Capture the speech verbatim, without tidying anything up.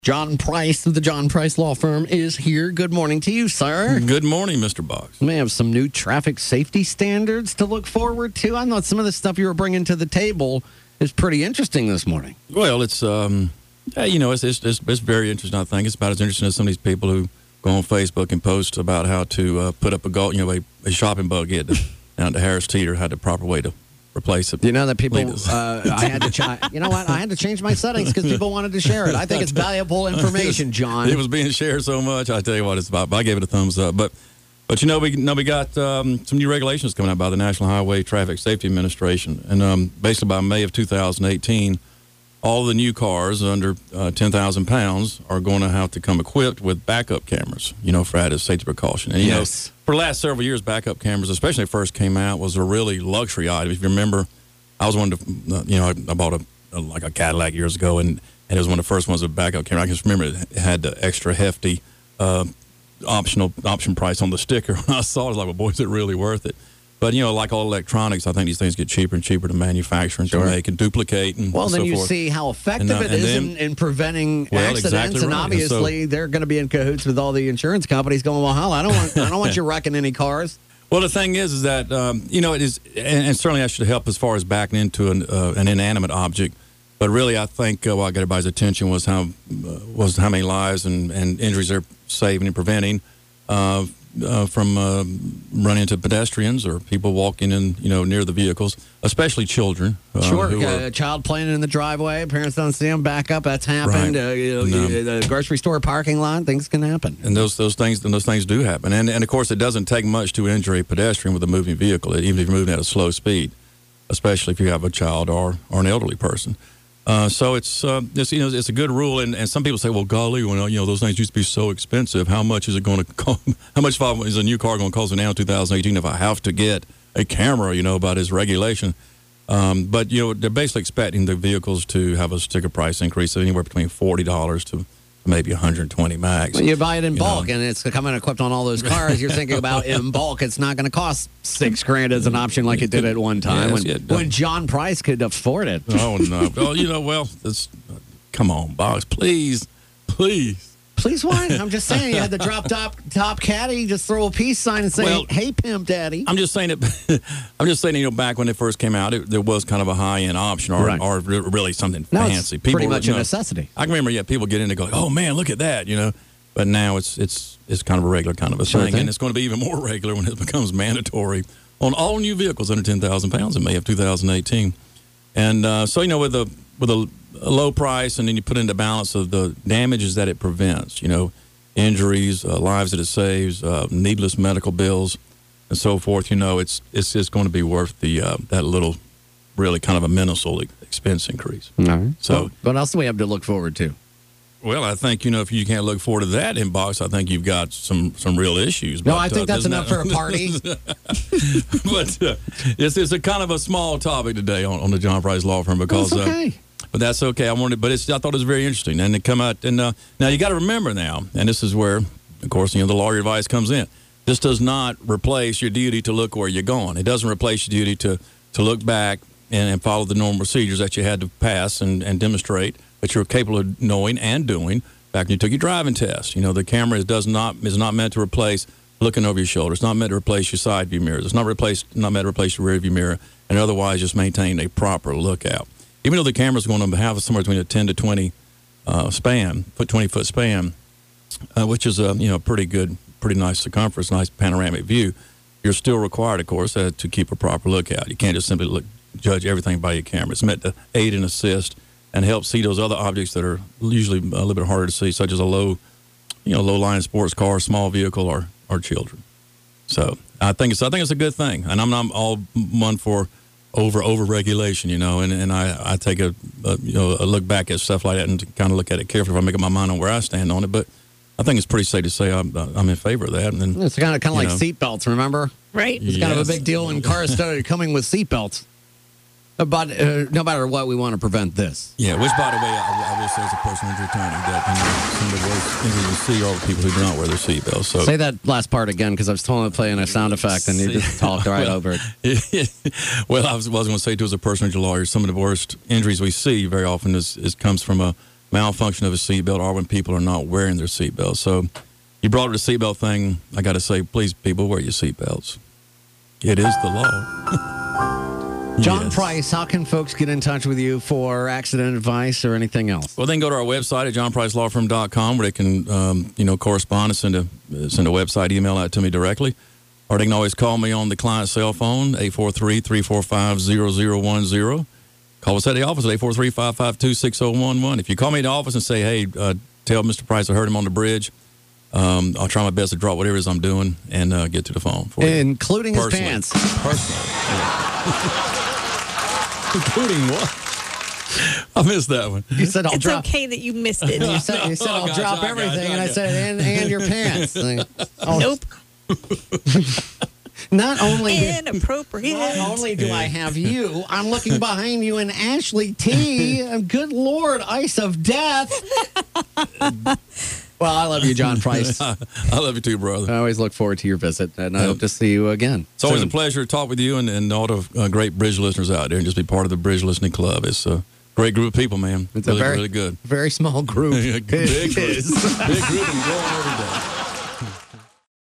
John Price of the John Price Law Firm is here. Good morning to you, sir. Good morning, Mister Box. We may have some new traffic safety standards to look forward to. I thought some of the stuff you were bringing to the table is pretty interesting this morning. Well, it's, um, yeah, you know, it's, it's, it's, it's very interesting, I think. It's about as interesting as some of these people who go on Facebook and post about how to uh, put up a, goal, you know, a, a shopping buggy down to Harris Teeter, had the proper way to replace it. You know that people, uh, I had to, ch- you know what, I had to change my settings because people wanted to share it. I think it's valuable information, John. It was being shared so much. I tell you what, it's about. But I gave it a thumbs up. But, but you know, we know we got um, some new regulations coming out by the National Highway Traffic Safety Administration, and um, basically by May of two thousand eighteen, all the new cars under uh, ten thousand pounds are going to have to come equipped with backup cameras. You know, for added safety precaution. And you yes. know, for the last several years, backup cameras, especially when it first came out, was a really luxury item. If you remember, I was one of the, uh, you know, I, I bought a, a like a Cadillac years ago, and, and it was one of the first ones with backup camera. I just remember it had the extra hefty uh, optional option price on the sticker. When I saw it, I was like, well, boy, is it really worth it? But, you know, like all electronics, I think these things get cheaper and cheaper to manufacture and sure. to make and duplicate and Well, and then so you forth. see how effective And, uh, it and is then- in, in preventing Well, accidents, exactly and right. obviously they're going to be in cahoots with all the insurance companies going, well, hell, I don't want, I don't want you wrecking any cars. Well, the thing is, is that, um, you know, it is, and, and certainly that should help as far as backing into an, uh, an inanimate object. But really, I think uh, what got everybody's attention was how uh, was how many lives and, and injuries they're saving and preventing uh, uh, from uh, running into pedestrians or people walking in, you know, near the vehicles, especially children. Uh, Sure, who uh, are, a child playing in the driveway, parents don't see them, back up. That's happened. Right. Uh, you know, No. you- the grocery store parking lot, things can happen. And those those things and those things do happen. And and of course, it doesn't take much to injure a pedestrian with a moving vehicle, even if you're moving at a slow speed, especially if you have a child or or an elderly person. Uh, so it's uh, it's you know it's a good rule. And, and some people say, well, golly, well, you know those things used to be so expensive. How much is it going to cost? How much is a new car going to cost me now in two thousand eighteen if I have to get a camera? You know about this regulation. Um, but you know they're basically expecting the vehicles to have a sticker price increase of anywhere between forty dollars to maybe one hundred twenty max. When you buy it in You bulk know. and it's coming equipped on all those cars, you're thinking about in bulk, it's not going to cost six grand as an option like it did at one time Yes, when, yeah, it does. when John Price could afford it. Oh no! Well, you know, well, it's, come on, Box, please, please. Please, what? I'm just saying, you had the drop top top caddy, just throw a peace sign and say, Well, hey, pimp daddy. I'm just saying it. I'm just saying, you know, back when it first came out, it, there was kind of a high end option, or, Right. or re- really something Now fancy. it's pretty were, much you a know, necessity. I can remember, yeah, people get in and go, oh man, look at that, you know. But now it's it's it's kind of a regular kind of a Sure thing, thing. and it's going to be even more regular when it becomes mandatory on all new vehicles under ten thousand pounds in May of two thousand eighteen. And uh, so, you know, with a with a, a low price, and then you put into balance of the damages that it prevents, you know, injuries, uh, lives that it saves, uh, needless medical bills, and so forth. You know, it's it's just going to be worth the uh, that little, really kind of a minuscule expense increase. All right. So- what else do we have to look forward to? Well, I think, you know, if you can't look forward to that inbox, I think you've got some, some real issues. No, But, I think uh, that's doesn't enough that- for a party. but uh, it's, it's a kind of a small topic today on, on the John Price Law Firm because, That's okay. uh, but that's okay. I wanted, but it's, I thought it was very interesting, and it come out. And uh, now you got to remember now, and this is where, of course, you know, the lawyer advice comes in. This does not replace your duty to look where you're going. It doesn't replace your duty to to look back and, and follow the normal procedures that you had to pass and, and demonstrate that you're capable of knowing and doing back when you took your driving test. You know, the camera is, does not is not meant to replace looking over your shoulder. It's not meant to replace your side view mirrors. It's not replace not meant to replace your rear view mirror, and otherwise just maintain a proper lookout. Even though the camera's going to have somewhere between a ten to twenty uh, span, foot twenty foot span, uh, which is a you know pretty good, pretty nice circumference, nice panoramic view, you're still required, of course, uh, to keep a proper lookout. You can't just simply look, judge everything by your camera. It's meant to aid and assist and help see those other objects that are usually a little bit harder to see, such as a low, you know, low-line sports car, small vehicle, or or children. So I think it's I think it's a good thing, and I'm not all one for over over regulation, you know, and, and I, I take a, a you know a look back at stuff like that and kind of look at it carefully if I make up my mind on where I stand on it. But I think it's pretty safe to say I'm I'm in favor of that. And then, It's kind of kind of you like know. seat belts, remember? Right. It's kind of a Yes. big deal when cars started coming with seat belts. But uh, no matter what, we want to prevent this. Yeah, which, by the way, I, I will say as a personal injury attorney that you know, some of the worst injuries you see are people who do not wear their seatbelts. So Say that last part again, because I was told to play in a sound effect, and you just talked right well, over it. well, I was, was going to say, too, as a personal injury lawyer, some of the worst injuries we see very often is, is comes from a, malfunction of a seatbelt or when people are not wearing their seatbelts. So you brought up the seatbelt thing. I got to say, please, people, wear your seatbelts. It is the law. John Yes. Price, how can folks get in touch with you for accident advice or anything else? Well, then go to our website at john price law firm dot com where they can, um, you know, correspond and send a, send a website email out to me directly. Or they can always call me on the client's cell phone, eight four three, three four five, zero zero one zero. Call us at the office at eight four three, five five two, six zero one one. If you call me in the office and say, hey, uh, tell Mister Price I heard him on the bridge, um, I'll try my best to drop whatever it is I'm doing and uh, get to the phone for you. Including his Personally. pants. Personally. Yeah. Including what? I missed that one. You said I'll It's drop. okay that you missed it. You said, you said Oh, I'll gosh, drop oh, gosh, everything, oh, and I gosh. said, and, and your pants. Like, oh, Nope. Not only, Inappropriate. not only do I have you, I'm looking behind you and Ashley T. Good Lord, ice of death. Well, I love you, John Price. I I love you too, brother. always look forward to your visit, and I hope to see you again. It's always soon. a pleasure to talk with you and, and all the uh, great bridge listeners out there and just be part of the Bridge Listening Club. It's a great group of people, man. It's really, a very, really good. very small group. Big group. It is. Big group and growing every day.